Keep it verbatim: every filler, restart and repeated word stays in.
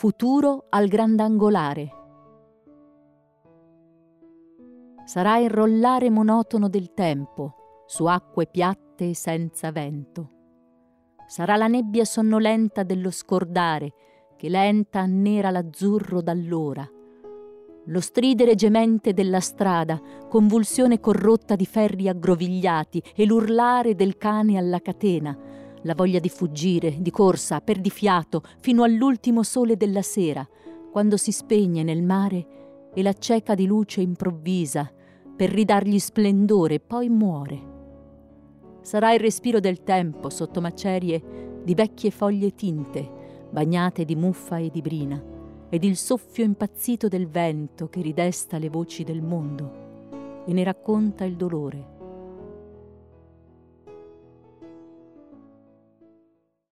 futuro al grandangolare. Sarà il rollare monotono del tempo su acque piatte e senza vento. Sarà la nebbia sonnolenta dello scordare che lenta annera l'azzurro d'allora. Lo stridere gemente della strada, convulsione corrotta di ferri aggrovigliati, e l'urlare del cane alla catena, la voglia di fuggire, di corsa, perdifiato, fino all'ultimo sole della sera, quando si spegne nel mare e la cieca di luce improvvisa, per ridargli splendore, poi muore. Sarà il respiro del tempo sotto macerie di vecchie foglie tinte, bagnate di muffa e di brina, ed il soffio impazzito del vento che ridesta le voci del mondo e ne racconta il dolore.